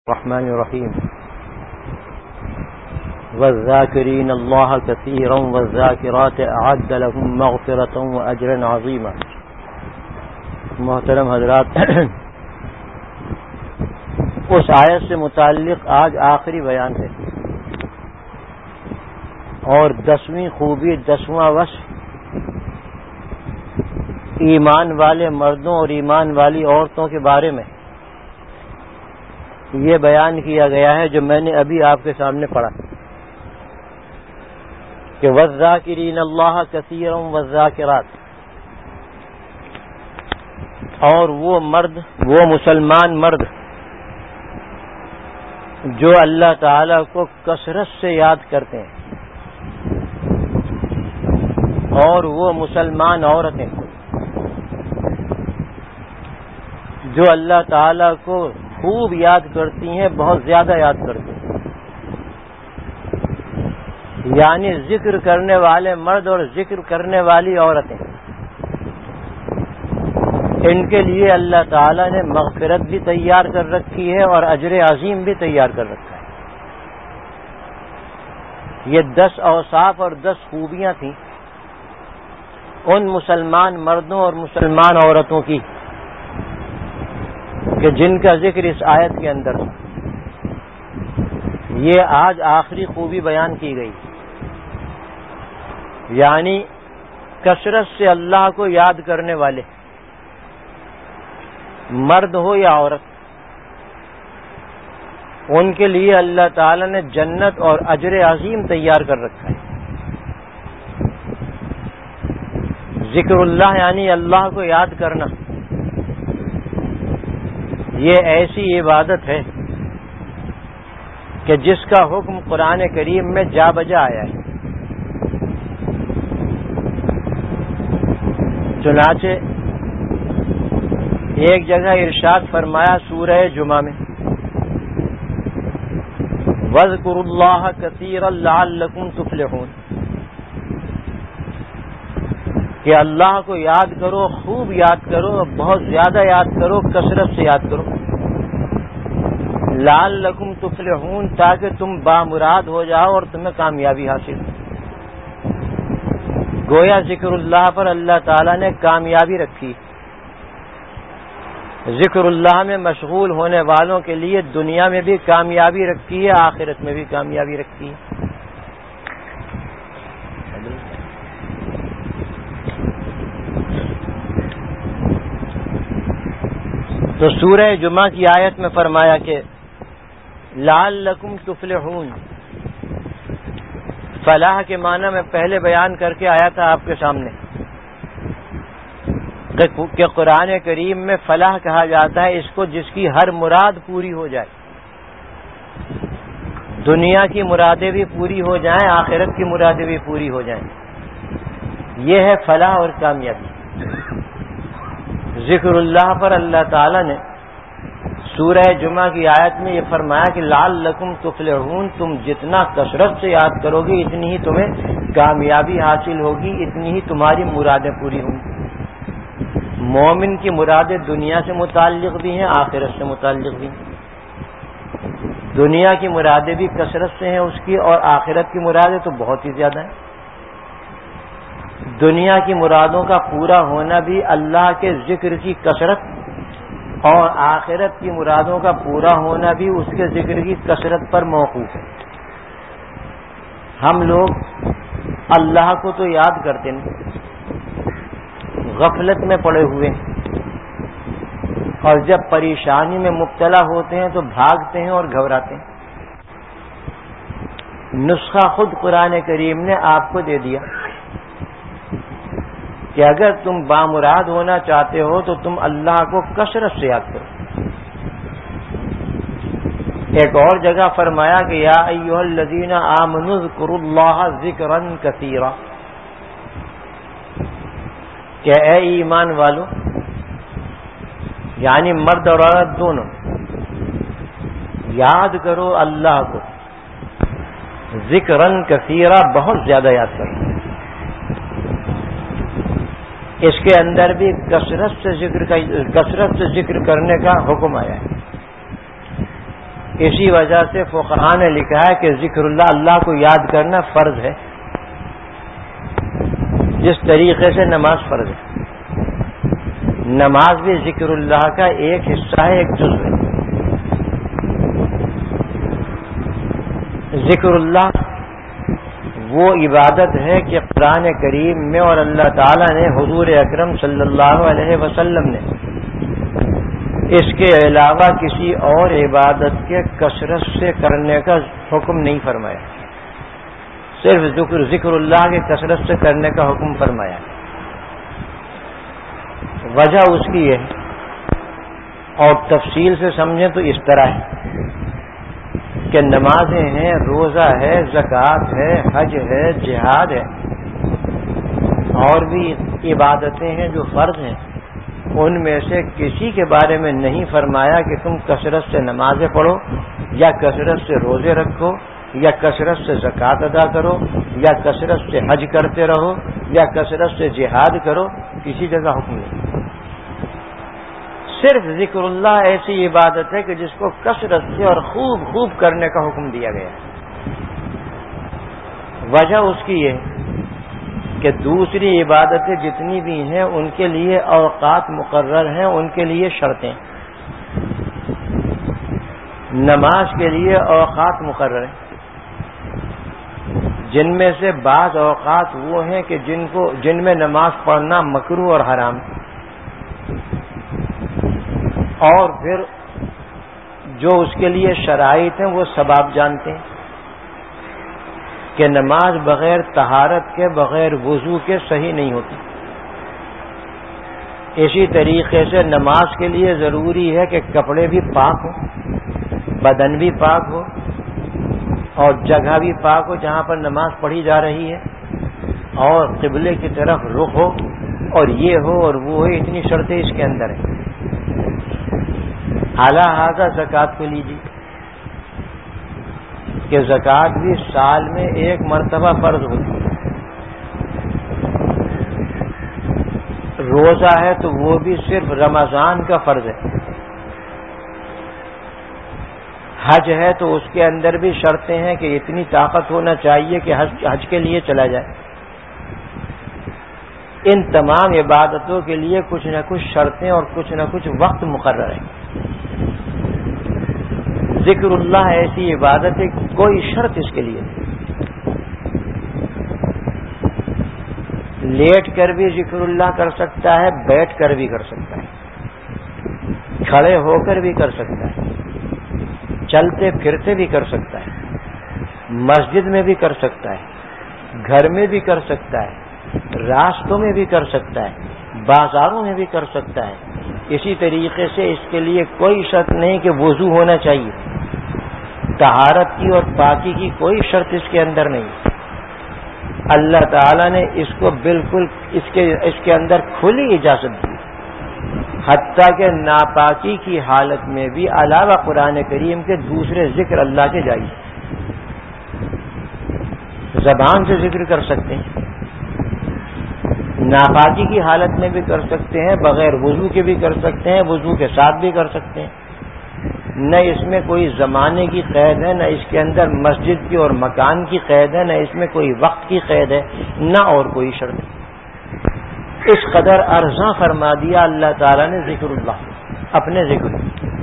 الرحمن الرحیم والذاکرین اللہ کثیرا والذاکرات اعد لهم مغفرۃ واجرا عظیما۔ محترم حضرات، اس آیت سے متعلق آج آخری بیان ہے اور 10ویں خوبی 10واں وصف ایمان والے مردوں اور ایمان والی عورتوں کے بارے میں یہ بیان کیا گیا ہے جو میں نے ابھی آپ کے سامنے پڑھا کہ والذاکرین اللہ کثیرا والذاکرات، اور وہ مسلمان مرد جو اللہ تعالی کو کثرت سے یاد کرتے ہیں، اور وہ مسلمان عورتیں جو اللہ تعالی کو خوب یاد کرتی ہیں، بہت زیادہ یاد کرتی ہیں، یعنی ذکر کرنے والے مرد اور ذکر کرنے والی عورتیں، ان کے لیے اللہ تعالی نے مغفرت بھی تیار کر رکھی ہے اور اجر عظیم بھی تیار کر رکھا ہے۔ یہ 10 اوصاف اور 10 خوبیاں تھیں ان مسلمان مردوں اور مسلمان عورتوں کی کہ جن کا ذکر اس آیت کے اندر تھا۔ یہ آج آخری خوبی بیان کی گئی، یعنی کثرت سے اللہ کو یاد کرنے والے مرد ہو یا عورت، ان کے لیے اللہ تعالی نے جنت اور اجر عظیم تیار کر رکھا ہے۔ ذکر اللہ یعنی اللہ کو یاد کرنا، یہ ایسی عبادت ہے کہ جس کا حکم قرآن کریم میں جا بجا آیا ہے۔ چنانچہ ایک جگہ ارشاد فرمایا سورہ جمعہ میں، وَاذْكُرُوا اللَّهَ كَثِيرًا لَعَلَّكُمْ تُفْلِحُونَ، کہ اللہ کو یاد کرو، خوب یاد کرو، بہت زیادہ یاد کرو، کثرت سے یاد کرو، لعلکم تفلحون، تاکہ تم بامراد ہو جاؤ اور تمہیں کامیابی حاصل ہو۔ گویا ذکر اللہ پر اللہ تعالیٰ نے کامیابی رکھی۔ ذکر اللہ میں مشغول ہونے والوں کے لیے دنیا میں بھی کامیابی رکھی ہے، آخرت میں بھی کامیابی رکھی ہے۔ تو سورہ جمعہ کی آیت میں فرمایا کہ لعلکم تفلحون، فلاح کے معنی میں پہلے بیان کر کے آیا تھا آپ کے سامنے کہ قرآن کریم میں فلاح کہا جاتا ہے اس کو جس کی ہر مراد پوری ہو جائے، دنیا کی مرادیں بھی پوری ہو جائیں، آخرت کی مرادیں بھی پوری ہو جائیں، یہ ہے فلاح اور کامیابی۔ ذکر اللہ پر اللہ تعالی نے سورہ جمعہ کی آیت میں یہ فرمایا کہ لعلکم تفلحون، تم جتنا کثرت سے یاد کرو گے اتنی ہی تمہیں کامیابی حاصل ہوگی، اتنی ہی تمہاری مرادیں پوری ہوں گی۔ مومن کی مرادیں دنیا سے متعلق بھی ہیں، آخرت سے متعلق بھی ہیں۔ دنیا کی مرادیں بھی کثرت سے ہیں اس کی، اور آخرت کی مرادیں تو بہت ہی زیادہ ہیں۔ دنیا کی مرادوں کا پورا ہونا بھی اللہ کے ذکر کی کثرت، اور آخرت کی مرادوں کا پورا ہونا بھی اس کے ذکر کی کثرت پر موقوف ہے۔ ہم لوگ اللہ کو تو یاد کرتے نہیں، غفلت میں پڑے ہوئے ہیں، اور جب پریشانی میں مبتلا ہوتے ہیں تو بھاگتے ہیں اور گھبراتے ہیں۔ نسخہ خود قرآن کریم نے آپ کو دے دیا کہ اگر تم بامراد ہونا چاہتے ہو تو تم اللہ کو کثرت سے یاد کرو۔ ایک اور جگہ فرمایا کہ یا ایھا الذین آمنوا اذکروا اللہ ذکرا کثیرا، کہ اے ایمان والو، یعنی مرد اور عورت دونوں، یاد کرو اللہ کو ذکرا کثیرا، بہت زیادہ یاد کرو۔ اس کے اندر بھی کثرت سے ذکر کرنے کا حکم آیا ہے۔ اسی وجہ سے فقہاء نے لکھا ہے کہ ذکر اللہ کو یاد کرنا فرض ہے، جس طریقے سے نماز فرض ہے۔ نماز بھی ذکر اللہ کا ایک حصہ ہے، ایک جزو ہے۔ ذکر اللہ وہ عبادت ہے کہ قرآن کریم میں اور اللہ تعالیٰ نے حضور اکرم صلی اللہ علیہ وسلم نے اس کے علاوہ کسی اور عبادت کے کثرت سے کرنے کا حکم نہیں فرمایا، صرف ذکر اللہ کے کثرت سے کرنے کا حکم فرمایا۔ وجہ اس کی ہے اور تفصیل سے سمجھیں تو اس طرح ہے کہ نمازیں ہیں، روزہ ہے، زکوٰۃ ہے، حج ہے، جہاد ہے، اور بھی عبادتیں ہیں جو فرض ہیں، ان میں سے کسی کے بارے میں نہیں فرمایا کہ تم کثرت سے نمازیں پڑھو یا کثرت سے روزے رکھو یا کثرت سے زکوٰۃ ادا کرو یا کثرت سے حج کرتے رہو یا کثرت سے جہاد کرو، کسی جگہ حکم نہیں۔ صرف ذکر اللہ ایسی عبادت ہے کہ جس کو کثرت سے اور خوب خوب کرنے کا حکم دیا گیا ہے۔ وجہ اس کی ہے کہ دوسری عبادتیں جتنی بھی ہیں ان کے لیے اوقات مقرر ہیں، ان کے لیے شرطیں۔ نماز کے لیے اوقات مقرر ہیں، جن میں سے بعض اوقات وہ ہیں کہ جن میں نماز پڑھنا مکروہ اور حرام، اور پھر جو اس کے لیے شرائط ہیں وہ سب آپ جانتے ہیں کہ نماز بغیر طہارت کے، بغیر وضو کے صحیح نہیں ہوتی۔ اسی طریقے سے نماز کے لیے ضروری ہے کہ کپڑے بھی پاک ہوں، بدن بھی پاک ہو، اور جگہ بھی پاک ہو جہاں پر نماز پڑھی جا رہی ہے، اور قبلے کی طرف رخ ہو، اور یہ ہو اور وہ ہو، اتنی شرطیں اس کے اندر ہیں۔ اعلیٰ حاضر زکوٰۃ کو لیجیے کہ زکوٰۃ بھی سال میں ایک مرتبہ فرض ہوتی ہے۔ روزہ ہے تو وہ بھی صرف رمضان کا فرض ہے۔ حج ہے تو اس کے اندر بھی شرطیں ہیں کہ اتنی طاقت ہونا چاہیے کہ حج کے لیے چلا جائے۔ ان تمام عبادتوں کے لیے کچھ نہ کچھ شرطیں اور کچھ نہ کچھ وقت مقرر ہے۔ ذکر اللہ ایسی عبادت ہے کوئی شرط اس کے لیے نہیں۔ لیٹ کر بھی ذکر اللہ کر سکتا ہے، بیٹھ کر بھی کر سکتا ہے، کھڑے ہو کر بھی کر سکتا ہے، چلتے پھرتے بھی کر سکتا ہے، مسجد میں بھی کر سکتا ہے، گھر میں بھی کر سکتا ہے، راستوں میں بھی کر سکتا ہے، بازاروں میں بھی کر سکتا ہے۔ اسی طریقے سے اس کے لیے کوئی شرط نہیں کہ وضو ہونا چاہیے، طہارت کی اور پاکی کی کوئی شرط اس کے اندر نہیں۔ اللہ تعالیٰ نے اس کو بالکل اس کے اندر کھلی اجازت دی، حتیٰ کہ ناپاکی کی حالت میں بھی علاوہ قرآن کریم کے دوسرے ذکر اللہ کے جائز، زبان سے ذکر کر سکتے ہیں، ناپاکی کی حالت میں بھی کر سکتے ہیں، بغیر وضو کے بھی کر سکتے ہیں، وضو کے ساتھ بھی کر سکتے ہیں۔ نہ اس میں کوئی زمانے کی قید ہے، نہ اس کے اندر مسجد کی اور مکان کی قید ہے، نہ اس میں کوئی وقت کی قید ہے، نہ اور کوئی شرط ہے۔ اس قدر ارزاں فرما دیا اللہ تعالیٰ نے ذکر اللہ، اپنے ذکر۔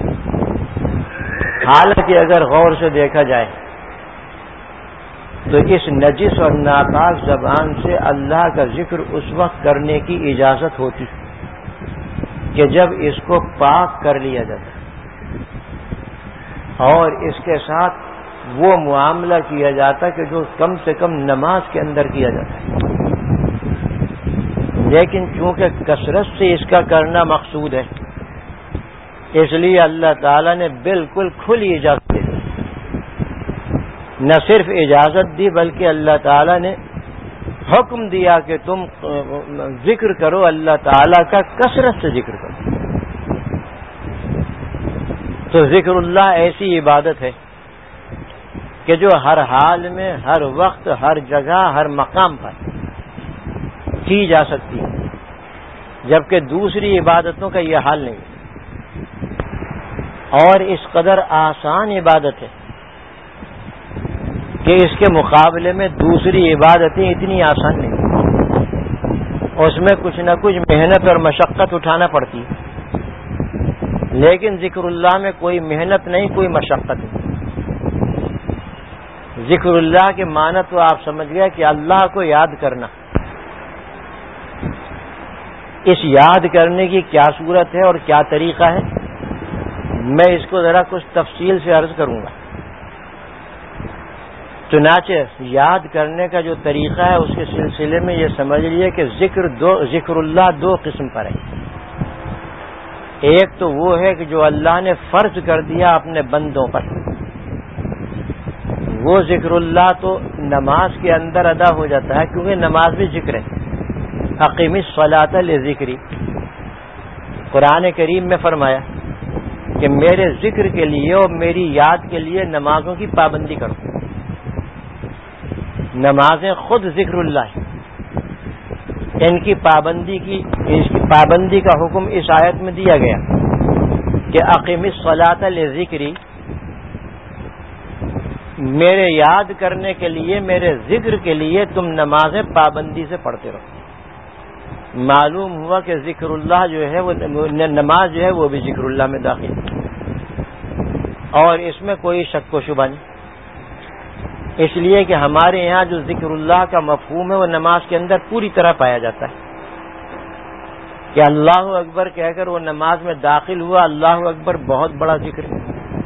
حالانکہ اگر غور سے دیکھا جائے تو اس نجس اور ناپاک زبان سے اللہ کا ذکر اس وقت کرنے کی اجازت ہوتی کہ جب اس کو پاک کر لیا جاتا اور اس کے ساتھ وہ معاملہ کیا جاتا کہ جو کم سے کم نماز کے اندر کیا جاتا ہے۔ لیکن چونکہ کثرت سے اس کا کرنا مقصود ہے، اس لیے اللہ تعالیٰ نے بالکل کھلی اجازت دی۔ نہ صرف اجازت دی بلکہ اللہ تعالیٰ نے حکم دیا کہ تم ذکر کرو، اللہ تعالیٰ کا کثرت سے ذکر کرو۔ تو ذکر اللہ ایسی عبادت ہے کہ جو ہر حال میں، ہر وقت، ہر جگہ، ہر مقام پر کی جا سکتی ہے، جبکہ دوسری عبادتوں کا یہ حال نہیں۔ اور اس قدر آسان عبادت ہے کہ اس کے مقابلے میں دوسری عبادتیں اتنی آسان نہیں، اس میں کچھ نہ کچھ محنت اور مشقت اٹھانا پڑتی ہے، لیکن ذکر اللہ میں کوئی محنت نہیں، کوئی مشقت نہیں۔ ذکر اللہ کے معنی تو آپ سمجھ گئے کہ اللہ کو یاد کرنا۔ اس یاد کرنے کی کیا صورت ہے اور کیا طریقہ ہے، میں اس کو ذرا کچھ تفصیل سے عرض کروں گا۔ چنانچہ یاد کرنے کا جو طریقہ ہے اس کے سلسلے میں یہ سمجھ لیے کہ ذکر اللہ دو قسم پر ہے۔ ایک تو وہ ہے کہ جو اللہ نے فرض کر دیا اپنے بندوں پر، وہ ذکر اللہ تو نماز کے اندر ادا ہو جاتا ہے، کیونکہ نماز بھی ذکر ہے۔ اقیم الصلاۃ لذکری، قرآن کریم میں فرمایا کہ میرے ذکر کے لیے اور میری یاد کے لیے نمازوں کی پابندی کرو۔ نمازیں خود ذکر اللہ ہیں، ان کی پابندی کا حکم اس آیت میں دیا گیا کہ اقیم الصلاۃ لذکری، میرے یاد کرنے کے لیے، میرے ذکر کے لیے تم نمازیں پابندی سے پڑھتے رہو۔ معلوم ہوا کہ ذکر اللہ جو ہے وہ نماز جو ہے وہ بھی ذکر اللہ میں داخل ہے، اور اس میں کوئی شک و شبہ نہیں، اس لیے کہ ہمارے یہاں جو ذکر اللہ کا مفہوم ہے وہ نماز کے اندر پوری طرح پایا جاتا ہے کہ اللہ اکبر کہہ کر وہ نماز میں داخل ہوا۔ اللہ اکبر بہت بڑا ذکر ہے۔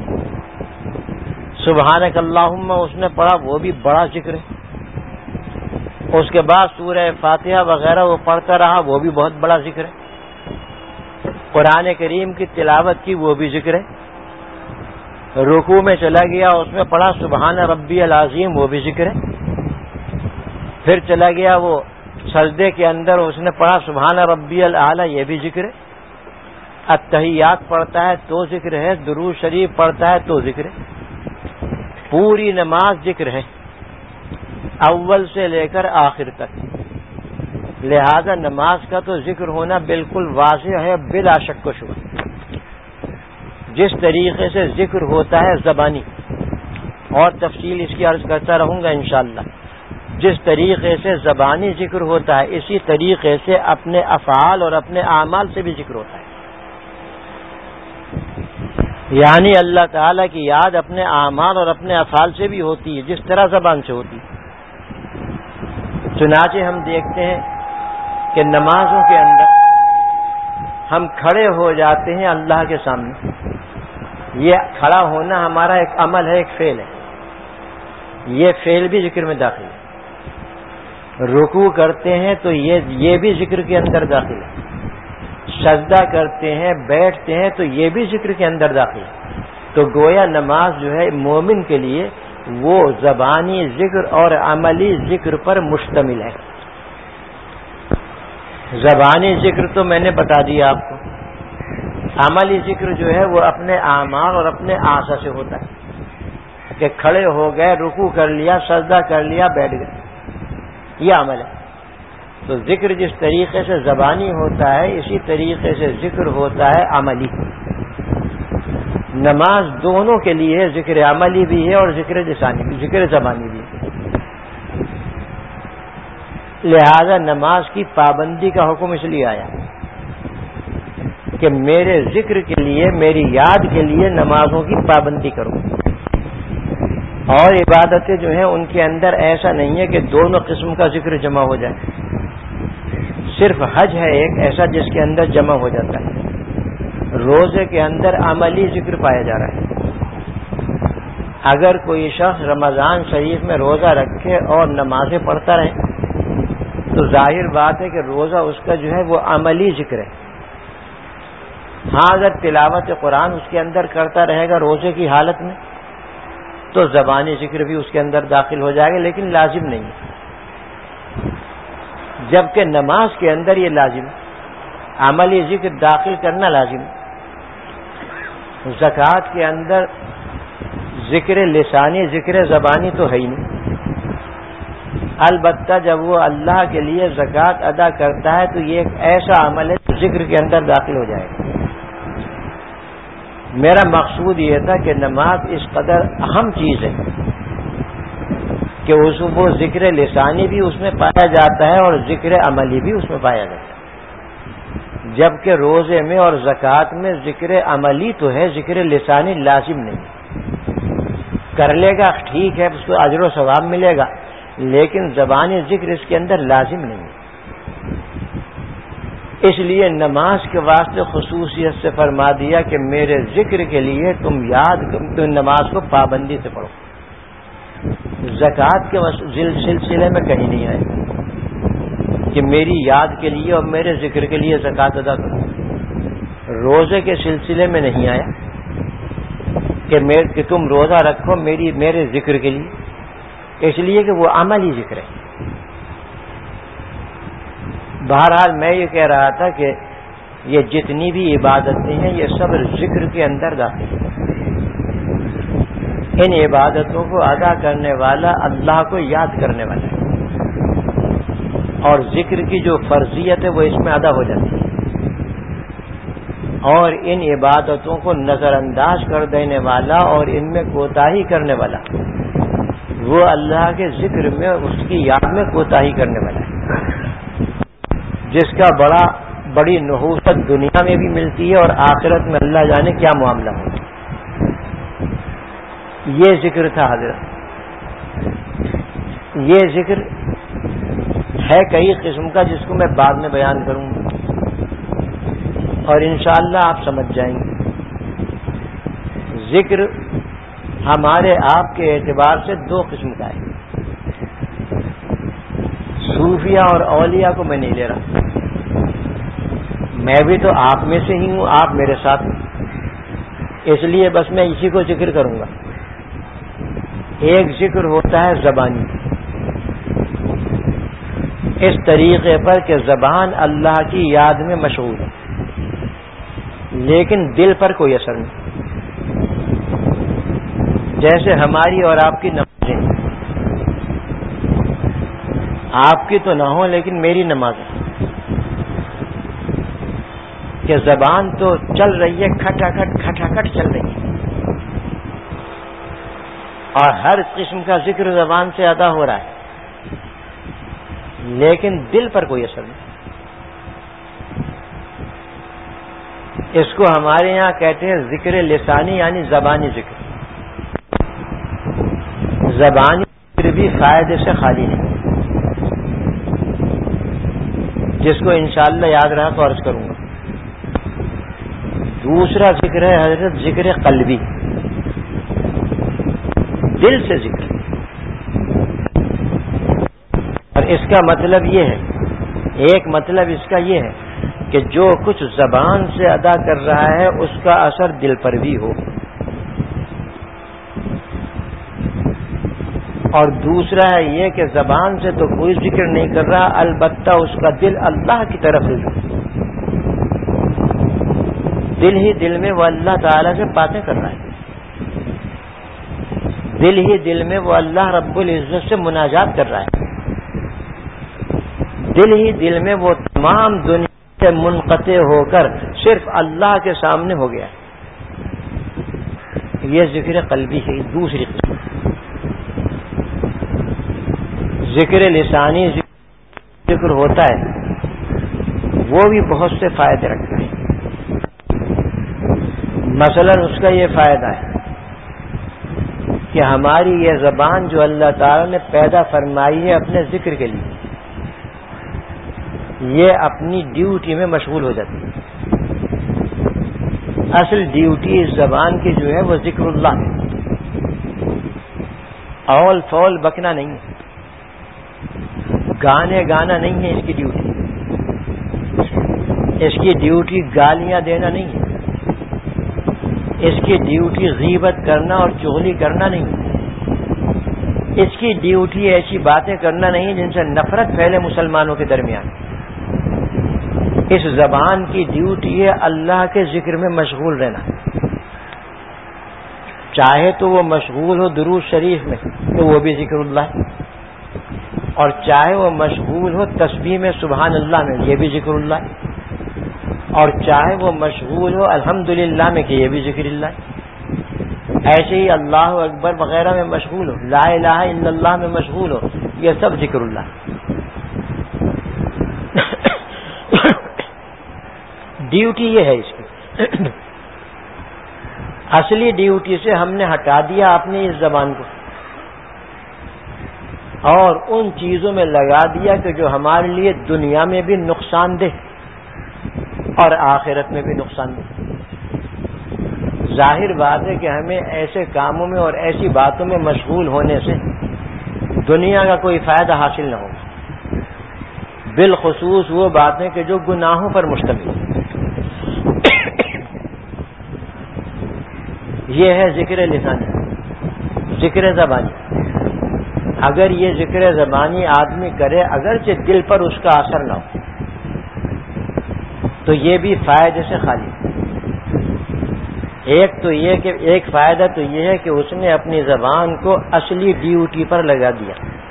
سبحانک اللہم اس نے پڑھا، وہ بھی بڑا ذکر ہے۔ اس کے بعد سورہ فاتحہ وغیرہ وہ پڑھتا رہا، وہ بھی بہت بڑا ذکر ہے۔ قرآن کریم کی تلاوت کی، وہ بھی ذکر ہے۔ رکوع میں چلا گیا، اس میں پڑھا سبحان ربی العظیم، وہ بھی ذکر ہے۔ پھر چلا گیا وہ سجدے کے اندر، اس نے پڑھا سبحان ربی الاعلی، یہ بھی ذکر ہے۔ التحیات پڑھتا ہے تو ذکر ہے، درود شریف پڑھتا ہے تو ذکر ہے۔ پوری نماز ذکر ہے، اول سے لے کر آخر تک۔ لہذا نماز کا تو ذکر ہونا بالکل واضح ہے، بلا شک و شبہ۔ جس طریقے سے ذکر ہوتا ہے زبانی، اور تفصیل اس کی عرض کرتا رہوں گا انشاءاللہ، جس طریقے سے زبانی ذکر ہوتا ہے اسی طریقے سے اپنے افعال اور اپنے اعمال سے بھی ذکر ہوتا ہے۔ یعنی اللہ تعالیٰ کی یاد اپنے اعمال اور اپنے افعال سے بھی ہوتی ہے، جس طرح زبان سے ہوتی ہے۔ چنانچہ ہم دیکھتے ہیں کہ نمازوں کے اندر ہم کھڑے ہو جاتے ہیں اللہ کے سامنے، یہ کھڑا ہونا ہمارا ایک عمل ہے، ایک فعل ہے، یہ فعل بھی ذکر میں داخل ہے۔ رکوع کرتے ہیں تو یہ بھی ذکر کے اندر داخل ہے۔ سجدہ کرتے ہیں، بیٹھتے ہیں تو یہ بھی ذکر کے اندر داخل ہے۔ تو گویا نماز جو ہے مومن کے لیے وہ زبانی ذکر اور عملی ذکر پر مشتمل ہے۔ زبانی ذکر تو میں نے بتا دیا آپ کو، عملی ذکر جو ہے وہ اپنے اعمال اور اپنے اعضاء سے ہوتا ہے کہ کھڑے ہو گئے، رکوع کر لیا، سجدہ کر لیا، بیٹھ گئے، یہ عمل ہے۔ تو ذکر جس طریقے سے زبانی ہوتا ہے اسی طریقے سے ذکر ہوتا ہے عملی۔ نماز دونوں کے لیے ذکر عملی بھی ہے اور ذکر لسانی بھی، ذکر زبانی بھی ہے۔ لہذا نماز کی پابندی کا حکم اس لیے آیا کہ میرے ذکر کے لیے، میری یاد کے لیے نمازوں کی پابندی کرو۔ اور عبادتیں جو ہیں ان کے اندر ایسا نہیں ہے کہ دونوں قسم کا ذکر جمع ہو جائے، صرف حج ہے ایک ایسا جس کے اندر جمع ہو جاتا ہے۔ روزے کے اندر عملی ذکر پایا جا رہا ہے۔ اگر کوئی شخص رمضان شریف میں روزہ رکھے اور نمازیں پڑھتا رہے تو ظاہر بات ہے کہ روزہ اس کا جو ہے وہ عملی ذکر ہے۔ ہاں اگر تلاوت قرآن اس کے اندر کرتا رہے گا روزے کی حالت میں تو زبانی ذکر بھی اس کے اندر داخل ہو جائے گا، لیکن لازم نہیں ہے، جبکہ نماز کے اندر یہ لازم ہے، عملی ذکر داخل کرنا لازم ہے۔ زکوٰۃ کے اندر ذکر لسانی، ذکر زبانی تو ہے ہی نہیں، البتہ جب وہ اللہ کے لیے زکوٰۃ ادا کرتا ہے تو یہ ایک ایسا عمل ہے جو ذکر کے اندر داخل ہو جائے گا۔ میرا مقصود یہ تھا کہ نماز اس قدر اہم چیز ہے کہ وہ ذکر لسانی بھی اس میں پایا جاتا ہے اور ذکر عملی بھی اس میں پایا جاتا ہے، جبکہ روزے میں اور زکوٰۃ میں ذکر عملی تو ہے، ذکر لسانی لازم نہیں، کر لے گا ٹھیک ہے، اس کو اجر و ثواب ملے گا، لیکن زبانی ذکر اس کے اندر لازم نہیں ہے۔ اس لیے نماز کے واسطے خصوصیت سے فرما دیا کہ میرے ذکر کے لیے تم نماز کو پابندی سے پڑھو۔ زکوٰۃ کے سلسلے میں کہیں نہیں آئے کہ میری یاد کے لیے اور میرے ذکر کے لیے زکوٰۃ ادا کرو۔ روزے کے سلسلے میں نہیں آیا کہ تم روزہ رکھو میرے ذکر کے لیے، اس لیے کہ وہ عملی ذکر ہے۔ بہرحال میں یہ کہہ رہا تھا کہ یہ جتنی بھی عبادتیں ہیں یہ سب ذکر کے اندر داخل ہیں۔ ان عبادتوں کو ادا کرنے والا اللہ کو یاد کرنے والا ہے، اور ذکر کی جو فرضیت ہے وہ اس میں ادا ہو جاتی ہے، اور ان عبادتوں کو نظر انداز کر دینے والا اور ان میں کوتاہی کرنے والا وہ اللہ کے ذکر میں اس کی یاد میں کوتاہی کرنے والا ہے، جس کا بڑی نحوست دنیا میں بھی ملتی ہے اور آخرت میں اللہ جانے کیا معاملہ ہو۔ یہ ذکر تھا حضرت۔ یہ ذکر ہے کئی قسم کا جس کو میں بعد میں بیان کروں گا، اور انشاءاللہ آپ سمجھ جائیں گے۔ ذکر ہمارے آپ کے اعتبار سے دو قسم کا ہے، صوفیہ اور اولیاء کو میں نہیں لے رہا، میں بھی تو آپ میں سے ہی ہوں، آپ میرے ساتھ ہیں، اس لیے بس میں اسی کو ذکر کروں گا۔ ایک ذکر ہوتا ہے زبانی، اس طریقے پر کہ زبان اللہ کی یاد میں مشغول ہے لیکن دل پر کوئی اثر نہیں، جیسے ہماری اور آپ کی نمازیں، آپ کی تو نہ ہو لیکن میری نماز ہے، کہ زبان تو چل رہی ہے، کھٹاکھٹ کھٹاکھٹ چل رہی ہے، اور ہر قسم کا ذکر زبان سے ادا ہو رہا ہے، لیکن دل پر کوئی اثر نہیں۔ اس کو ہمارے یہاں کہتے ہیں ذکر لسانی، یعنی زبانی ذکر۔ زبانی ذکر بھی فائدے سے خالی نہیں، جس کو انشاءاللہ یاد رہا تو عرض کروں گا۔ دوسرا ذکر ہے حضرت ذکر قلبی، دل سے ذکر، اور اس کا مطلب یہ ہے، ایک مطلب اس کا یہ ہے کہ جو کچھ زبان سے ادا کر رہا ہے اس کا اثر دل پر بھی ہو، اور دوسرا ہے یہ کہ زبان سے تو کوئی ذکر نہیں کر رہا، البتہ اس کا دل اللہ کی طرف رجوع، دل ہی دل میں وہ اللہ تعالی سے باتیں کر رہا ہے، دل ہی دل میں وہ اللہ رب العزت سے مناجات کر رہا ہے، دل ہی دل میں وہ تمام دنیا سے منقطع ہو کر صرف اللہ کے سامنے ہو گیا ہے۔ یہ ذکر قلبی ہے دوسری قسم۔ ذکر لسانی ذکر ہوتا ہے، وہ بھی بہت سے فائدے رکھتا ہے۔ مثلا اس کا یہ فائدہ ہے کہ ہماری یہ زبان جو اللہ تعالی نے پیدا فرمائی ہے اپنے ذکر کے لیے، یہ اپنی ڈیوٹی میں مشغول ہو جاتی ہے۔ اصل ڈیوٹی اس زبان کی جو ہے وہ ذکر اللہ ہے، اول فول بکنا نہیں ہے، گانے گانا نہیں ہے اس کی ڈیوٹی، اس کی ڈیوٹی گالیاں دینا نہیں ہے، اس کی ڈیوٹی غیبت کرنا اور چغلی کرنا نہیں ہے، اس کی ڈیوٹی ایسی باتیں کرنا نہیں جن سے نفرت پھیلے مسلمانوں کے درمیان۔ اس زبان کی ڈیوٹی ہے اللہ کے ذکر میں مشغول رہنا، چاہے تو وہ مشغول ہو درود شریف میں تو وہ بھی ذکر اللہ ہے، اور چاہے وہ مشغول ہو تسبیح میں سبحان اللہ میں، یہ بھی ذکر اللہ ہے، اور چاہے وہ مشغول ہو الحمدللہ میں کہ یہ بھی ذکر اللہ، ایسے ہی اللہ اکبر وغیرہ میں مشغول ہو، لا الہ الا اللہ میں مشغول ہو، یہ سب ذکر اللہ۔ ڈیوٹی یہ ہے اس کی، اصلی ڈیوٹی سے ہم نے ہٹا دیا اپنی اس زبان کو اور ان چیزوں میں لگا دیا کہ جو ہمارے لیے دنیا میں بھی نقصان دہ اور آخرت میں بھی نقصان دہ۔ ظاہر بات ہے کہ ہمیں ایسے کاموں میں اور ایسی باتوں میں مشغول ہونے سے دنیا کا کوئی فائدہ حاصل نہ ہوگا، بالخصوص وہ باتیں کہ جو گناہوں پر مشتمل ہیں۔ یہ ہے ذکر لسانی، ذکر زبانی۔ اگر یہ ذکر زبانی آدمی کرے اگرچہ دل پر اس کا اثر نہ ہو تو یہ بھی فائدے سے خالی۔ ایک فائدہ تو یہ ہے کہ اس نے اپنی زبان کو اصلی ڈیوٹی پر لگا دیا،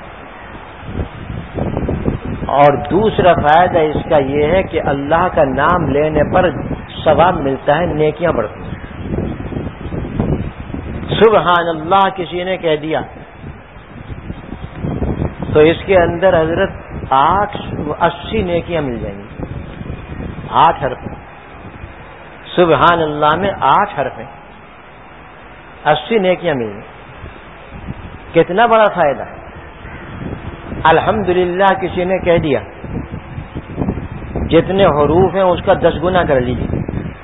اور دوسرا فائدہ اس کا یہ ہے کہ اللہ کا نام لینے پر ثواب ملتا ہے، نیکیاں بڑھتی ہیں۔ سبحان اللہ کسی نے کہہ دیا تو اس کے اندر حضرت 80 نیکیاں مل جائیں گی، 8 حرف، سبحان اللہ میں 8 حرف ہیں، 80 نیکیاں مل گئی۔ کتنا بڑا فائدہ ہے۔ الحمدللہ کسی نے کہہ دیا، جتنے حروف ہیں اس کا 10 گنا کر لیجیے۔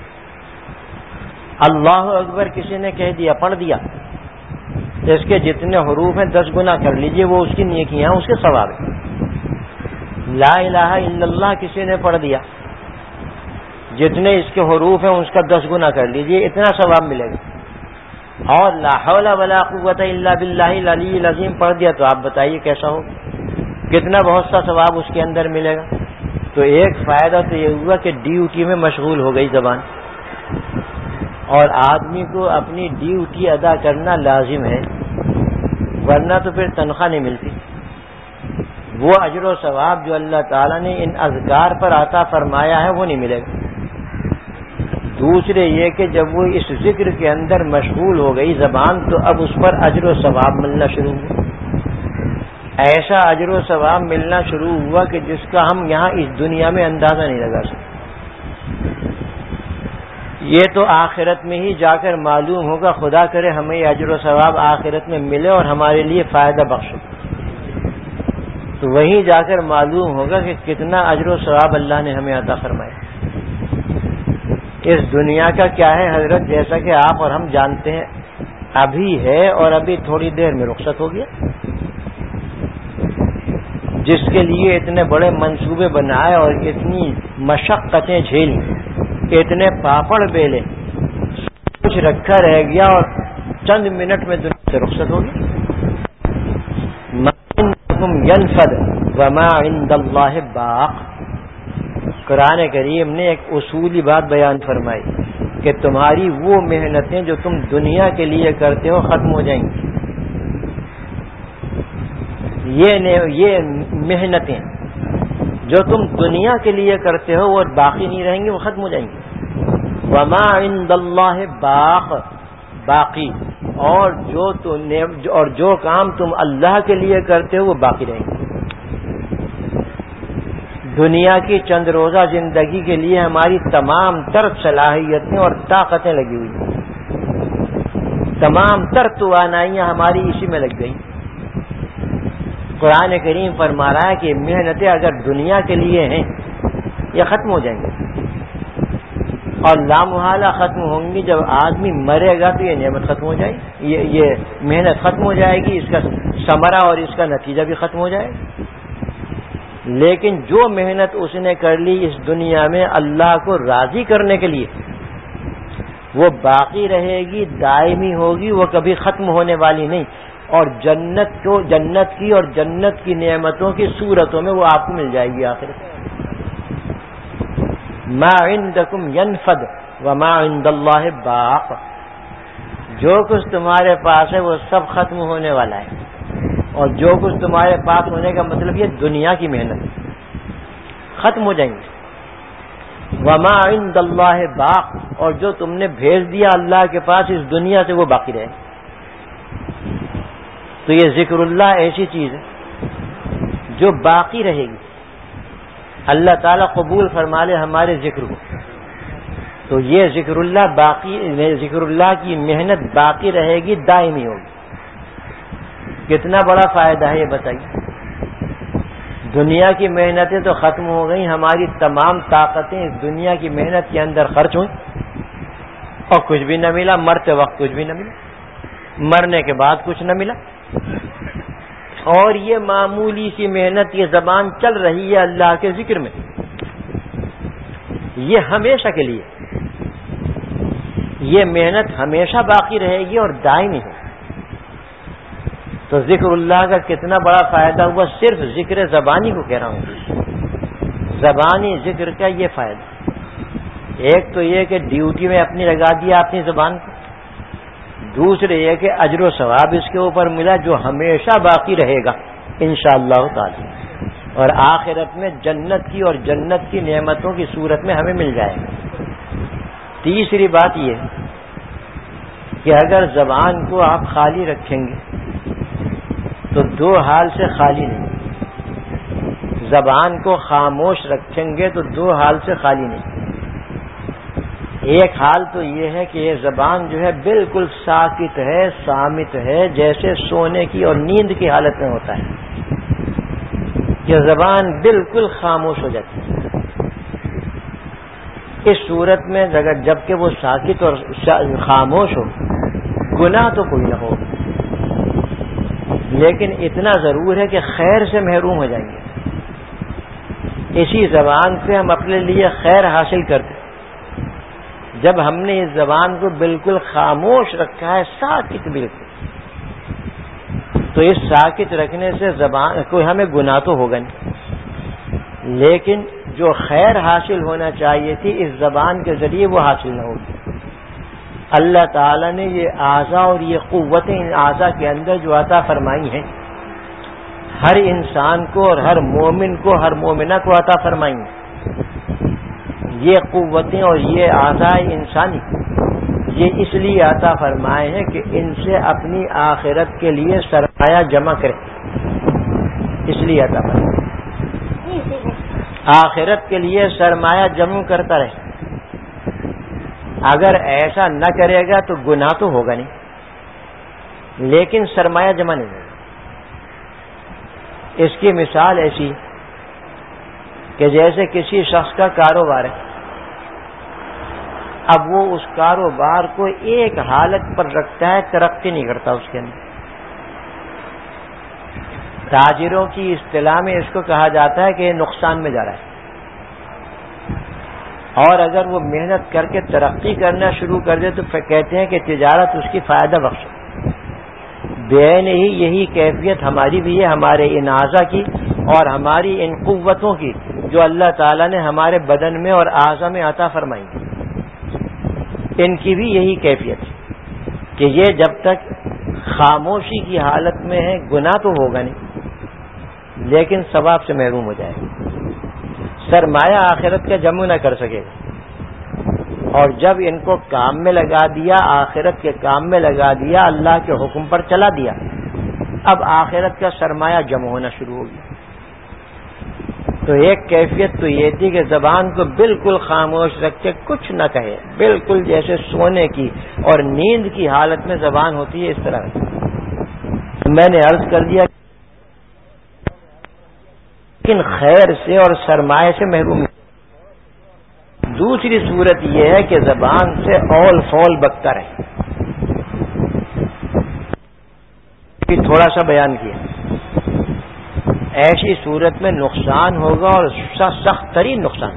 اللہ اکبر کسی نے کہہ دیا، پڑھ دیا، تو اس کے جتنے حروف ہیں 10 گنا کر لیجئے، وہ اس کی نیکیاں، اس کے ثواب ہے۔ لا الہ الا اللہ کسی نے پڑھ دیا، جتنے اس کے حروف ہیں اس کا 10 گنا کر لیجئے، اتنا ثواب ملے گا۔ اور لا حول ولا قوت الا باللہ العلی العظیم پڑھ دیا تو آپ بتائیے کیسا ہوگا، کتنا بہت سا ثواب اس کے اندر ملے گا۔ تو ایک فائدہ تو یہ ہوا کہ ڈیوٹی میں مشغول ہو گئی زبان، اور آدمی کو اپنی ڈیوٹی ادا کرنا لازم ہے، ورنہ تو پھر تنخواہ نہیں ملتی۔ وہ اجر و ثواب جو اللہ تعالیٰ نے ان اذکار پر عطا فرمایا ہے وہ نہیں ملے گا۔ دوسرے یہ کہ جب وہ اس ذکر کے اندر مشغول ہو گئی زبان تو اب اس پر اجر و ثواب ملنا شروع ہوا، ایسا اجر و ثواب ملنا شروع ہوا کہ جس کا ہم یہاں اس دنیا میں اندازہ نہیں لگا سکتے۔ یہ تو آخرت میں ہی جا کر معلوم ہوگا، خدا کرے ہمیں یہ اجر و ثواب آخرت میں ملے اور ہمارے لیے فائدہ بخش، تو وہیں جا کر معلوم ہوگا کہ کتنا اجر و ثواب اللہ نے ہمیں عطا فرمایا۔ اس دنیا کا کیا ہے حضرت، جیسا کہ آپ اور ہم جانتے ہیں، ابھی ہے اور ابھی تھوڑی دیر میں رخصت ہو گیا۔ جس کے لیے اتنے بڑے منصوبے بنائے اور اتنی مشقتیں جھیلی، اتنے پاپڑ بیلے، کچھ رکھا رہ گیا اور چند منٹ میں دنیا سے رخصت ہوگی۔ ما عندکم ينفد وما عند اللہ باق۔ قرآن کریم نے ایک اصولی بات بیان فرمائی کہ تمہاری وہ محنتیں جو تم دنیا کے لیے کرتے ہو ختم ہو جائیں گی۔ یہ محنتیں جو تم دنیا کے لیے کرتے ہو وہ باقی نہیں رہیں گی، وہ ختم ہو جائیں گی۔ وما عند اللہ باق، باقی، اور جو کام تم اللہ کے لیے کرتے ہو وہ باقی رہیں گے۔ دنیا کی چند روزہ زندگی کے لیے ہماری تمام تر صلاحیتیں اور طاقتیں لگی ہوئی ہیں، تمام تر توانائیاں ہماری اسی میں لگ گئی۔ قرآن کریم فرما رہا ہے کہ محنتیں اگر دنیا کے لیے ہیں یہ ختم ہو جائیں گی، اور لامحالہ ختم ہوں گی۔ جب آدمی مرے گا تو یہ نعمت ختم ہو جائے گی، یہ محنت ختم ہو جائے گی، اس کا ثمرہ اور اس کا نتیجہ بھی ختم ہو جائے گا۔ لیکن جو محنت اس نے کر لی اس دنیا میں اللہ کو راضی کرنے کے لیے، وہ باقی رہے گی، دائمی ہوگی، وہ کبھی ختم ہونے والی نہیں، اور جنت کی اور جنت کی نعمتوں کی صورتوں میں وہ آپ کو مل جائے گی آخرت۔ ما عندکم ینفد وما عند اللہ باق۔ جو کچھ تمہارے پاس ہے وہ سب ختم ہونے والا ہے، اور جو کچھ تمہارے پاس ہونے کا مطلب یہ دنیا کی محنت ختم ہو جائیں گی۔ وما عند اللہ باق، اور جو تم نے بھیج دیا اللہ کے پاس اس دنیا سے وہ باقی رہے. تو یہ ذکر اللہ ایسی چیز ہے جو باقی رہے گی. اللہ تعالیٰ قبول فرما لے ہمارے ذکر کو، تو یہ ذکر اللہ کی محنت باقی رہے گی، دائمی ہوگی. کتنا بڑا فائدہ ہے یہ بتائیے. دنیا کی محنتیں تو ختم ہو گئیں، ہماری تمام طاقتیں اس دنیا کی محنت کے اندر خرچ ہوئیں اور کچھ بھی نہ ملا. مرتے وقت کچھ بھی نہ ملا، مرنے کے بعد کچھ نہ ملا. اور یہ معمولی سی محنت، یہ زبان چل رہی ہے اللہ کے ذکر میں، یہ ہمیشہ کے لیے، یہ محنت ہمیشہ باقی رہے گی اور دائمی ہے. تو ذکر اللہ کا کتنا بڑا فائدہ ہوا. صرف ذکر زبانی کو کہہ رہا ہوں، زبانی ذکر کا یہ فائدہ. ایک تو یہ کہ ڈیوٹی میں اپنی لگا دیا اپنی زبان کو، دوسرے یہ کہ اجر و ثواب اس کے اوپر ملا جو ہمیشہ باقی رہے گا انشاءاللہ تعالی، اور آخرت میں جنت کی اور جنت کی نعمتوں کی صورت میں ہمیں مل جائے گا. تیسری بات یہ کہ اگر زبان کو آپ خالی رکھیں گے تو دو حال سے خالی نہیں. زبان کو خاموش رکھیں گے تو دو حال سے خالی نہیں. ایک حال تو یہ ہے کہ یہ زبان جو ہے بالکل ساکت ہے، صامت ہے، جیسے سونے کی اور نیند کی حالت میں ہوتا ہے کہ زبان بالکل خاموش ہو جاتی ہے. اس صورت میں جبکہ وہ ساکت اور خاموش ہو، گناہ تو کوئی نہ ہو، لیکن اتنا ضرور ہے کہ خیر سے محروم ہو جائیں گے. اسی زبان سے ہم اپنے لیے خیر حاصل کرتے. جب ہم نے اس زبان کو بالکل خاموش رکھا ہے، ساکت بالکل، تو اس ساکت رکھنے سے زبان کوئی ہمیں گناہ تو ہوگا نہیں، لیکن جو خیر حاصل ہونا چاہیے تھی اس زبان کے ذریعے وہ حاصل نہ ہوگی. اللہ تعالیٰ نے یہ اعضاء اور یہ قوتیں ان اعضاء کے اندر جو عطا فرمائی ہیں، ہر انسان کو اور ہر مومن کو، ہر مومنہ کو عطا فرمائی ہیں. یہ قوتیں اور یہ اعضاء انسانی یہ اس لیے عطا فرمائے ہیں کہ ان سے اپنی آخرت کے لیے سرمایہ جمع کرے. اس لیے عطا فرمائے آخرت کے لیے سرمایہ جمع کرتا رہے. اگر ایسا نہ کرے گا تو گناہ تو ہوگا نہیں، لیکن سرمایہ جمع نہیں ہوگا. اس کی مثال ایسی کہ جیسے کسی شخص کا کاروبار ہے، اب وہ اس کاروبار کو ایک حالت پر رکھتا ہے، ترقی نہیں کرتا اس کے اندر. تاجروں کی اصطلاح میں اس کو کہا جاتا ہے کہ یہ نقصان میں جا رہا ہے. اور اگر وہ محنت کر کے ترقی کرنا شروع کر دے تو کہتے ہیں کہ تجارت اس کی فائدہ بخش. بین ہی یہی کیفیت ہماری بھی ہے، ہمارے ان اعضاء کی اور ہماری ان قوتوں کی جو اللہ تعالیٰ نے ہمارے بدن میں اور اعضاء میں عطا فرمائی. ان کی بھی یہی کیفیت ہے کہ یہ جب تک خاموشی کی حالت میں ہے گناہ تو ہوگا نہیں، لیکن ثواب سے محروم ہو جائے گا. سرمایہ آخرت کا جمع نہ کر سکے گا. اور جب ان کو کام میں لگا دیا، آخرت کے کام میں لگا دیا، اللہ کے حکم پر چلا دیا، اب آخرت کا سرمایہ جمع ہونا شروع ہو گیا. تو ایک کیفیت تو یہ تھی کہ زبان کو بالکل خاموش رکھ کے کچھ نہ کہے، بالکل جیسے سونے کی اور نیند کی حالت میں زبان ہوتی ہے اس طرح. میں نے عرض کر دیا لیکن خیر سے اور سرمایہ سے محروم. دوسری صورت یہ ہے کہ زبان سے اول فول بکتا رہے. تھوڑا سا بیان کیا، ایسی صورت میں نقصان ہوگا اور سخت ترین نقصان.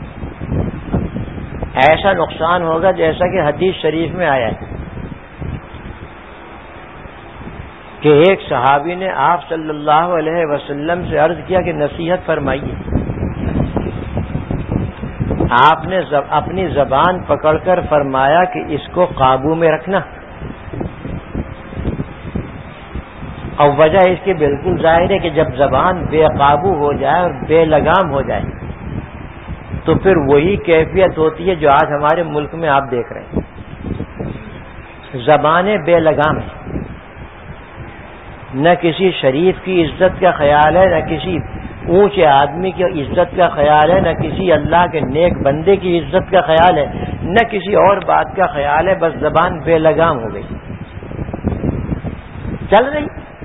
ایسا نقصان ہوگا جیسا کہ حدیث شریف میں آیا ہے کہ ایک صحابی نے آپ صلی اللہ علیہ وسلم سے عرض کیا کہ نصیحت فرمائیے. آپ نے اپنی زبان پکڑ کر فرمایا کہ اس کو قابو میں رکھنا. اور وجہ اس کی بالکل ظاہر ہے کہ جب زبان بے قابو ہو جائے اور بے لگام ہو جائے تو پھر وہی کیفیت ہوتی ہے جو آج ہمارے ملک میں آپ دیکھ رہے ہیں. زبانیں بے لگام ہیں، نہ کسی شریف کی عزت کا خیال ہے، نہ کسی اونچے آدمی کی عزت کا خیال ہے، نہ کسی اللہ کے نیک بندے کی عزت کا خیال ہے، نہ کسی اور بات کا خیال ہے. بس زبان بے لگام ہو گئی، چل رہی.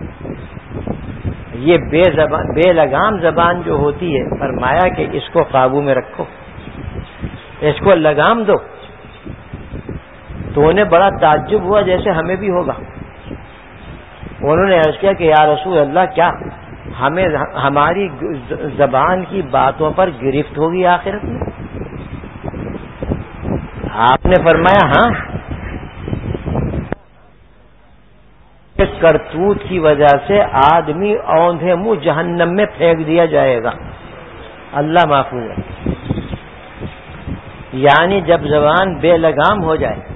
یہ بے لگام زبان جو ہوتی ہے، فرمایا کہ اس کو قابو میں رکھو، اس کو لگام دو. تو انہیں بڑا تعجب ہوا، جیسے ہمیں بھی ہوگا. انہوں نے عرض کیا کہ یا رسول اللہ، کیا ہمیں ہماری زبان کی باتوں پر گرفت ہوگی آخرت میں؟ آپ نے فرمایا ہاں، اس کرتوت کی وجہ سے آدمی اوندھے منہ جہنم میں پھینک دیا جائے گا. اللہ محفوظ ہے. یعنی جب زبان بے لگام ہو جائے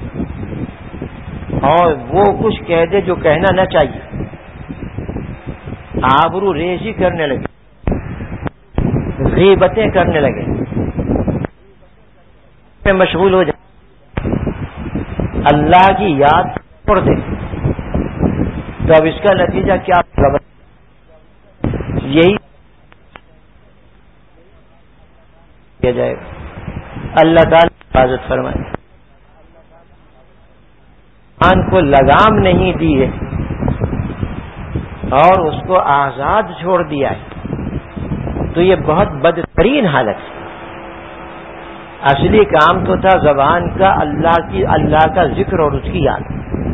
اور وہ کچھ کہہ دے جو کہنا نہ چاہیے، آبرو ریزی کرنے لگے، غیبتیں کرنے لگے، میں مشغول ہو جائے، اللہ کی یاد چھوڑ دے، تو اب اس کا نتیجہ کیا ہوگا؟ یہی کیا جائے گا. اللہ تعالی حفاظت فرمائے. زبان کو لگام نہیں دی ہے اور اس کو آزاد چھوڑ دیا ہے، تو یہ بہت بدترین حالت ہے. اصلی کام تو تھا زبان کا اللہ کا ذکر اور اس کی یاد.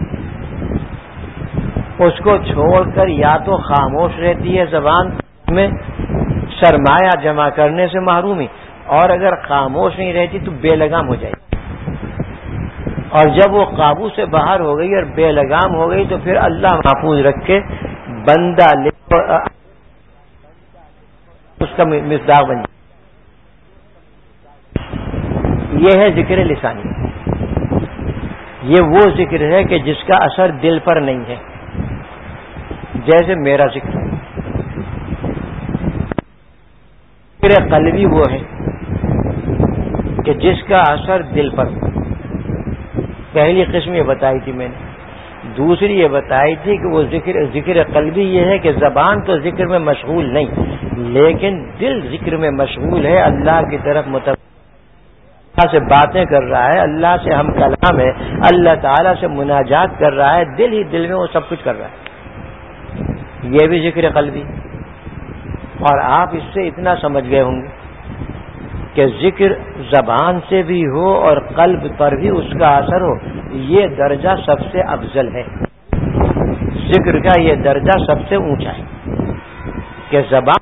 اس کو چھوڑ کر یا تو خاموش رہتی ہے زبان میں سرمایہ جمع کرنے سے محرومی، اور اگر خاموش نہیں رہتی تو بے لگام ہو جائے گی. اور جب وہ قابو سے باہر ہو گئی اور بے لگام ہو گئی تو پھر اللہ محفوظ رکھے بندہ لے اس کا مصداق بن جائے. یہ ہے ذکر لسانی. یہ وہ ذکر ہے کہ جس کا اثر دل پر نہیں ہے، جیسے میرا ذکر ہے. ذکر قلبی وہ ہے کہ جس کا اثر دل پر ہو. پہلی قسم یہ بتائی تھی میں نے. دوسری یہ بتائی تھی کہ وہ ذکر قلبی یہ ہے کہ زبان تو ذکر میں مشغول نہیں، لیکن دل ذکر میں مشغول ہے، اللہ کی طرف اللہ سے باتیں کر رہا ہے، اللہ سے ہم کلام ہے، اللہ تعالیٰ سے مناجات کر رہا ہے، دل ہی دل میں وہ سب کچھ کر رہا ہے. یہ بھی ذکر قلبی. اور آپ اس سے اتنا سمجھ گئے ہوں گے کہ ذکر زبان سے بھی ہو اور قلب پر بھی اس کا اثر ہو، یہ درجہ سب سے افضل ہے. ذکر کا یہ درجہ سب سے اونچا ہے کہ زبان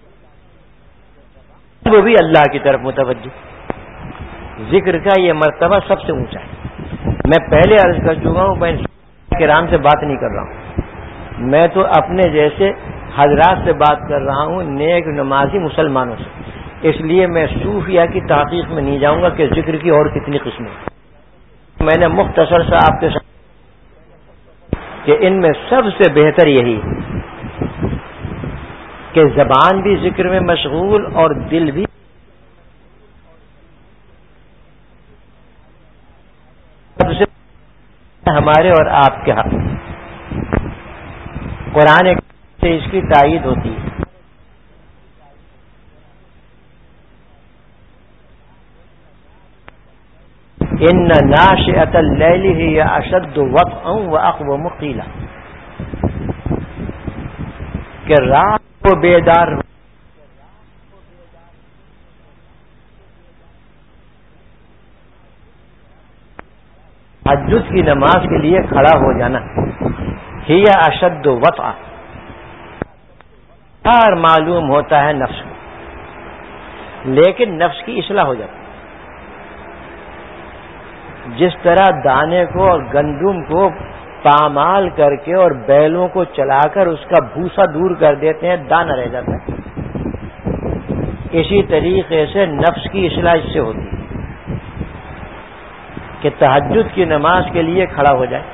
وہ بھی اللہ کی طرف متوجہ. ذکر کا یہ مرتبہ سب سے اونچا ہے. میں پہلے عرض کر چکا ہوں، میں کرام سے بات نہیں کر رہا ہوں، میں تو اپنے جیسے حضرات سے بات کر رہا ہوں، نیک نمازی مسلمانوں سے. اس لیے میں صوفیہ کی تحقیق میں نہیں جاؤں گا کہ ذکر کی اور کتنی قسمیں. میں نے مختصر سا آپ کے ساتھ کہ ان میں سب سے بہتر یہی کہ زبان بھی ذکر میں مشغول اور دل بھی. سب سے ہمارے اور آپ کے حق قرآن سے اس کی تائید ہوتی ہے. ان ناشئۃ اللیل ہی اشد وطئا واقوم قیلا، کہ رات کو بیدار تہجد کی نماز کے لیے کھڑا ہو جانا ہی اشد وطئا، اور معلوم ہوتا ہے نفس کو، لیکن نفس کی اصلاح ہو جاتی. جس طرح دانے کو اور گندم کو پامال کر کے اور بیلوں کو چلا کر اس کا بھوسا دور کر دیتے ہیں، دانہ رہ جاتا ہے، اسی طریقے سے نفس کی اصلاح اس سے ہوتی ہے کہ تہجد کی نماز کے لیے کھڑا ہو جائے.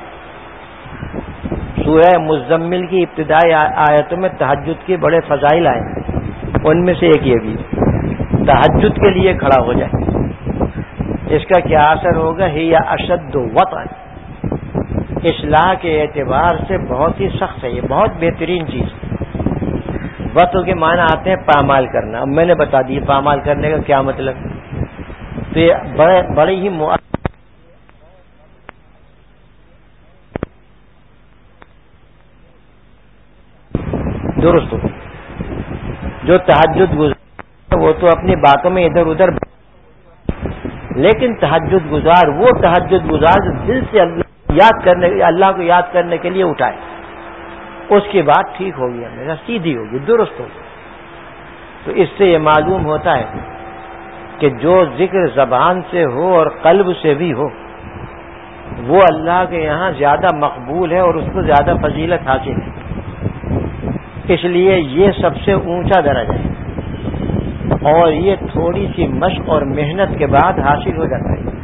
سورہ مزمل کی ابتدائی آیتوں میں تہجد کے بڑے فضائل آئے ہیں، ان میں سے ایک یہ بھی تہجد کے لیے کھڑا ہو جائے، اس کا کیا اثر ہوگا؟ ہی یا اشد وطئ، اصلاح کے اعتبار سے بہت ہی سخت ہے، یہ بہت بہترین چیز ہے۔ وطء کے معنی آتے ہیں پامال کرنا، اب میں نے بتا دی پامال کرنے کا کیا مطلب، تو یہ بڑی ہی درست ہو۔ جو تہجد گزار وہ تو اپنی باتوں میں ادھر ادھر، لیکن تہجد گزار وہ تہجد گزار جو دل سے اللہ کو یاد کرنے کے لیے اٹھائے، اس کی بات ٹھیک ہوگی، ہمیشہ سیدھی ہوگی، درست ہوگی۔ تو اس سے یہ معلوم ہوتا ہے کہ جو ذکر زبان سے ہو اور قلب سے بھی ہو وہ اللہ کے یہاں زیادہ مقبول ہے اور اس کو زیادہ فضیلت حاصل ہے، اس لیے یہ سب سے اونچا درجہ ہے، اور یہ تھوڑی سی مشق اور محنت کے بعد حاصل ہو جاتا ہے۔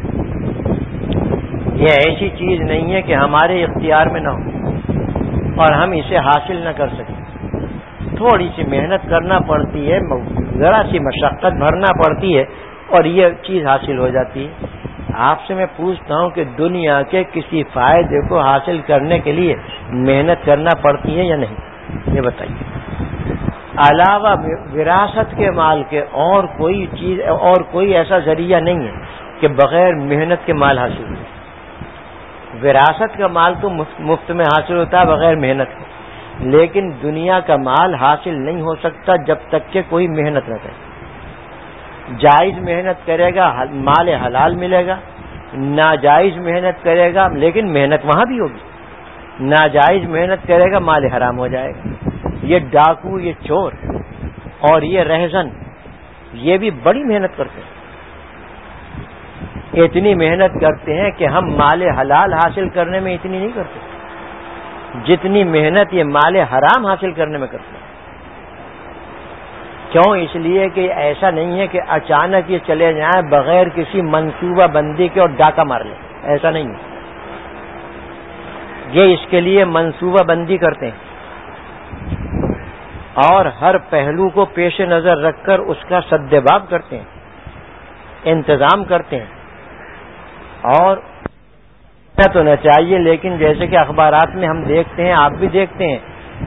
یہ ایسی چیز نہیں ہے کہ ہمارے اختیار میں نہ ہو اور ہم اسے حاصل نہ کر سکیں، تھوڑی سی محنت کرنا پڑتی ہے، ذرا سی مشقت بھرنا پڑتی ہے اور یہ چیز حاصل ہو جاتی ہے۔ آپ سے میں پوچھتا ہوں کہ دنیا کے کسی فائدے کو حاصل کرنے کے لیے محنت کرنا پڑتی ہے یا نہیں؟ یہ بتائیے۔ علاوہ وراثت کے مال کے اور کوئی چیز اور کوئی ایسا ذریعہ نہیں ہے کہ بغیر محنت کے مال حاصل ہو۔ وراثت کا مال تو مفت میں حاصل ہوتا ہے بغیر محنت کے، لیکن دنیا کا مال حاصل نہیں ہو سکتا جب تک کہ کوئی محنت نہ کرے۔ جائز محنت کرے گا مال حلال ملے گا، ناجائز محنت کرے گا لیکن محنت وہاں بھی ہوگی، ناجائز محنت کرے گا مال حرام ہو جائے گا۔ یہ ڈاکو، یہ چور اور یہ رہزن یہ بھی بڑی محنت کرتے ہیں، اتنی محنت کرتے ہیں کہ ہم مال حلال حاصل کرنے میں اتنی نہیں کرتے جتنی محنت یہ مال حرام حاصل کرنے میں کرتے ہیں۔ کیوں؟ اس لیے کہ ایسا نہیں ہے کہ اچانک یہ چلے جائیں بغیر کسی منصوبہ بندی کے اور ڈاکہ مار لیں، ایسا نہیں ہے۔ یہ اس کے لیے منصوبہ بندی کرتے ہیں اور ہر پہلو کو پیش نظر رکھ کر اس کا سدباب کرتے ہیں، انتظام کرتے ہیں۔ اور تو نہ چاہیے، لیکن جیسے کہ اخبارات میں ہم دیکھتے ہیں، آپ بھی دیکھتے ہیں،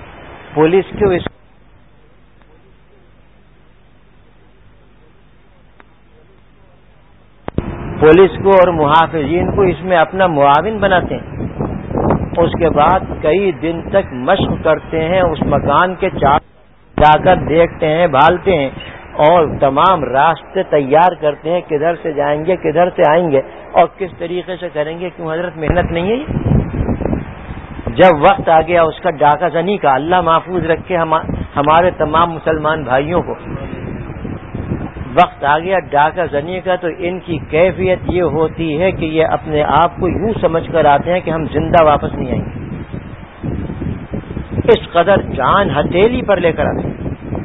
پولیس کو اور محافظین کو اس میں اپنا معاون بناتے ہیں، اس کے بعد کئی دن تک مشق کرتے ہیں، اس مکان کے چار جا کر دیکھتے ہیں، بھالتے ہیں اور تمام راستے تیار کرتے ہیں، کدھر سے جائیں گے، کدھر سے آئیں گے اور کس طریقے سے کریں گے۔ کیوں حضرت محنت نہیں ہے یہ؟ جب وقت آ گیا اس کا ڈاکہ زنی کا، اللہ محفوظ رکھے ہمارے تمام مسلمان بھائیوں کو، وقت آ گیا ڈاکہ زنی کا، تو ان کی کیفیت یہ ہوتی ہے کہ یہ اپنے آپ کو یوں سمجھ کر آتے ہیں کہ ہم زندہ واپس نہیں آئیں گے، اس قدر جان ہتھیلی پر لے کر آتے ہیں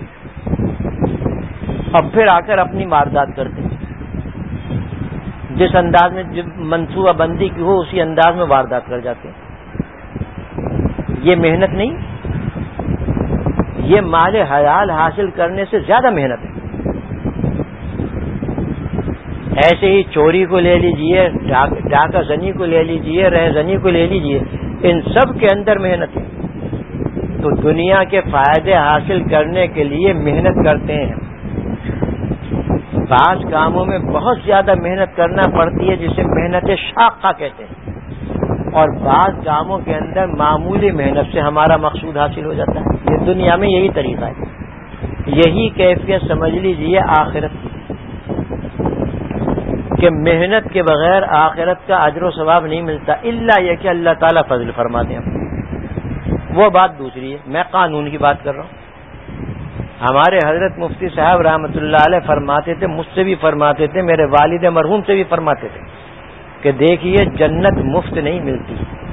اور پھر آ کر اپنی واردات کرتے ہیں، جس انداز میں منصوبہ بندی کی ہو اسی انداز میں واردات کر جاتے ہیں۔ یہ محنت نہیں، یہ مال حلال حاصل کرنے سے زیادہ محنت ہے۔ ایسے ہی چوری کو لے لیجئے، ڈاکہ زنی کو لے لیجئے، رہ زنی کو لے لیجئے، ان سب کے اندر محنت ہے۔ تو دنیا کے فائدے حاصل کرنے کے لیے محنت کرتے ہیں، بعض کاموں میں بہت زیادہ محنت کرنا پڑتی ہے جسے محنت شاقہ کہتے ہیں، اور بعض کاموں کے اندر معمولی محنت سے ہمارا مقصود حاصل ہو جاتا ہے۔ یہ دنیا میں یہی طریقہ ہے، یہی کیفیت سمجھ لیجئے آخرت کی، کہ محنت کے بغیر آخرت کا اجر و ثواب نہیں ملتا، الا یہ کہ اللہ تعالیٰ فضل فرماتے ہیں۔ وہ بات دوسری ہے، میں قانون کی بات کر رہا ہوں۔ ہمارے حضرت مفتی صاحب رحمۃ اللہ علیہ فرماتے تھے، مجھ سے بھی فرماتے تھے، میرے والد مرحوم سے بھی فرماتے تھے کہ دیکھیے جنت مفت نہیں ملتی،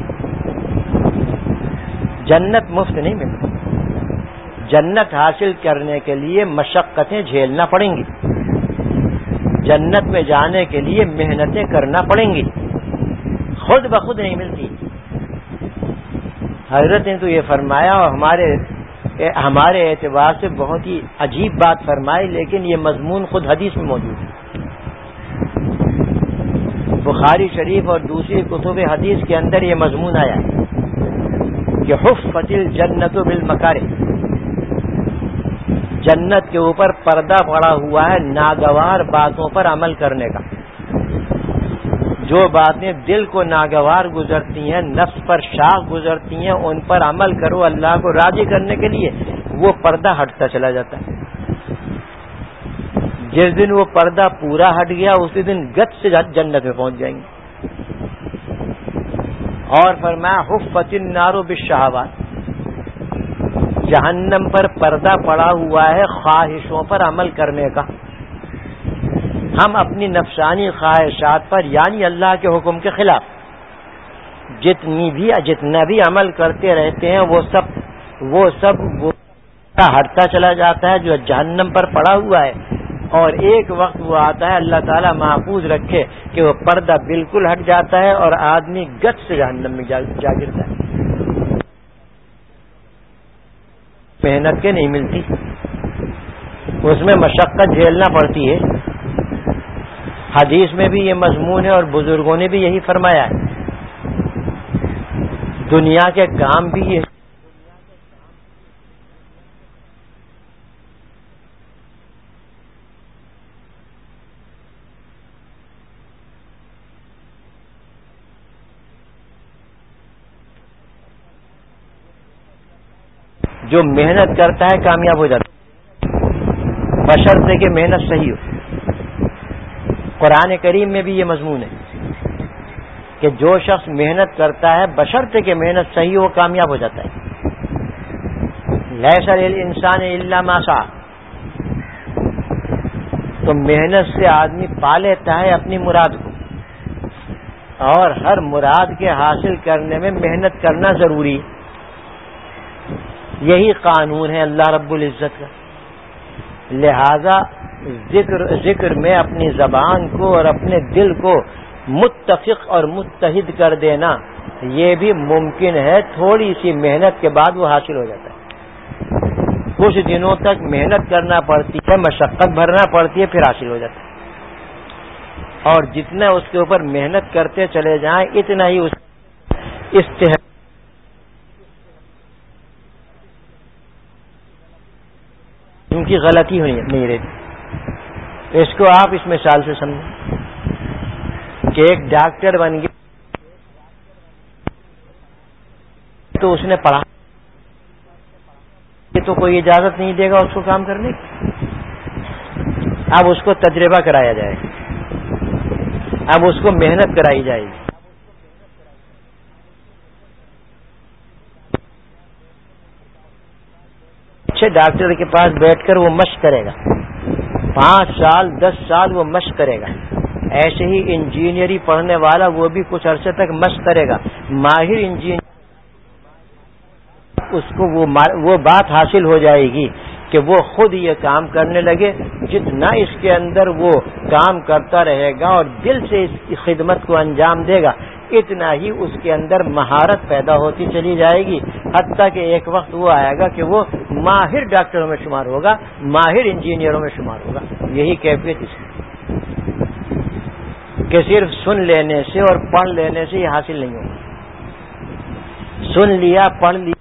جنت مفت نہیں ملتی، جنت حاصل کرنے کے لیے مشقتیں جھیلنا پڑیں گی، جنت میں جانے کے لیے محنتیں کرنا پڑیں گی، خود بخود نہیں ملتی۔ حضرت نے تو یہ فرمایا اور ہمارے ہمارے اعتبار سے بہت ہی عجیب بات فرمائی، لیکن یہ مضمون خود حدیث میں موجود ہے۔ بخاری شریف اور دوسری کتب حدیث کے اندر یہ مضمون آیا ہے کہ حفت الجنت بالمکارہ، جنت کے اوپر پردہ پڑا ہوا ہے ناگوار باتوں پر عمل کرنے کا۔ جو باتیں دل کو ناگوار گزرتی ہیں، نفس پر شاق گزرتی ہیں، ان پر عمل کرو اللہ کو راضی کرنے کے لیے، وہ پردہ ہٹتا چلا جاتا ہے۔ جس دن وہ پردہ پورا ہٹ گیا اسی دن گت سے جنت میں پہنچ جائیں گے۔ اور فرمایا حفت النار بالشہوات، جہنم پر پردہ پڑا ہوا ہے خواہشوں پر عمل کرنے کا۔ ہم اپنی نفسانی خواہشات پر یعنی اللہ کے حکم کے خلاف جتنا بھی عمل کرتے رہتے ہیں وہ سب ہٹتا چلا جاتا ہے جو جہنم پر پڑا ہوا ہے، اور ایک وقت وہ آتا ہے، اللہ تعالیٰ محفوظ رکھے، کہ وہ پردہ بالکل ہٹ جاتا ہے اور آدمی گت سے جہنم میں جا گرتا ہے۔ محنت کے نہیں ملتی، اس میں مشقت جھیلنا پڑتی ہے۔ حدیث میں بھی یہ مضمون ہے اور بزرگوں نے بھی یہی فرمایا ہے۔ دنیا کے کام بھی یہ جو محنت کرتا ہے کامیاب ہو جاتا ہے، بشرطے کہ محنت صحیح ہو۔ قرآن کریم میں بھی یہ مضمون ہے کہ جو شخص محنت کرتا ہے بشرطے کہ محنت صحیح ہو کامیاب ہو جاتا ہے۔ لیس للانسان الا ما سعى، تو محنت سے آدمی پا لیتا ہے اپنی مراد کو، اور ہر مراد کے حاصل کرنے میں محنت کرنا ضروری، یہی قانون ہے اللہ رب العزت کا۔ لہذا ذکر میں اپنی زبان کو اور اپنے دل کو متفق اور متحد کر دینا یہ بھی ممکن ہے، تھوڑی سی محنت کے بعد وہ حاصل ہو جاتا ہے۔ کچھ دنوں تک محنت کرنا پڑتی ہے، مشقت بھرنا پڑتی ہے، پھر حاصل ہو جاتا ہے۔ اور جتنا اس کے اوپر محنت کرتے چلے جائیں اتنا ہی اس ان کی غلطی نہیں رہتی۔ اس کو آپ اس مثال سے سمجھیں کہ ایک ڈاکٹر بن گیا تو اس نے پڑھا تو کوئی اجازت نہیں دے گا اس کو کام کرنے کی۔ اب اس کو تجربہ کرایا جائے گا، اب اس کو محنت کرائی جائے گی۔ اچھے ڈاکٹر کے پاس بیٹھ کر وہ مشق کرے گا، 5 سال 10 سال وہ مشق کرے گا۔ ایسے ہی انجینئرنگ پڑھنے والا وہ بھی کچھ عرصے تک مشق کرے گا، ماہر انجینئر اس کو وہ بات حاصل ہو جائے گی کہ وہ خود یہ کام کرنے لگے۔ جتنا اس کے اندر وہ کام کرتا رہے گا اور دل سے اس کی خدمت کو انجام دے گا، اتنا ہی اس کے اندر مہارت پیدا ہوتی چلی جائے گی، حتیٰ کہ ایک وقت وہ آئے گا کہ وہ ماہر ڈاکٹروں میں شمار ہوگا، ماہر انجینئروں میں شمار ہوگا۔ یہی کیفیت اس کی کہ صرف سن لینے سے اور پڑھ لینے سے یہ حاصل نہیں ہوگا۔ سن لیا، پڑھ لیا،